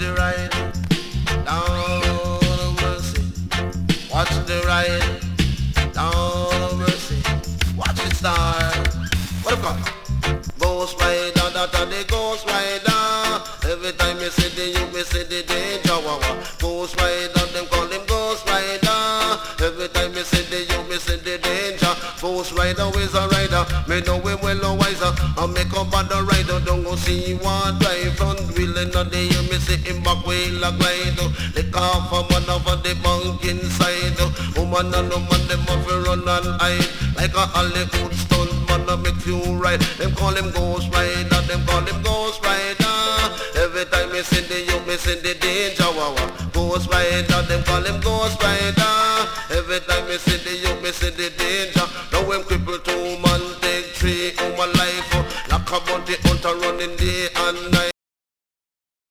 the ride, down mercy. Watch the ride, down mercy. Watch it start. What up? Ghost rider, that a the ghost rider. Every time you see the youth, me see the danger. Ghost rider, them call him ghost rider. Every time you see the youth, me see the danger. Ghost rider is a rider, me know him well or wiser. I make up on the rider, don't go see one drive. Front wheel in the day, me see him back wheel a glide. They call for man over the bunk inside. Woman and woman, them have to run and hide. Like a Hollywood stunt man, I make you right. Them call him ghost rider, them call him ghost rider. Every time me see the youth, me see the danger. Ghost rider, them call him ghost rider. Every time me see the youth, me see the danger. Now him cripple 2 man, take 3 my life. Like a bounty hunter running day and night.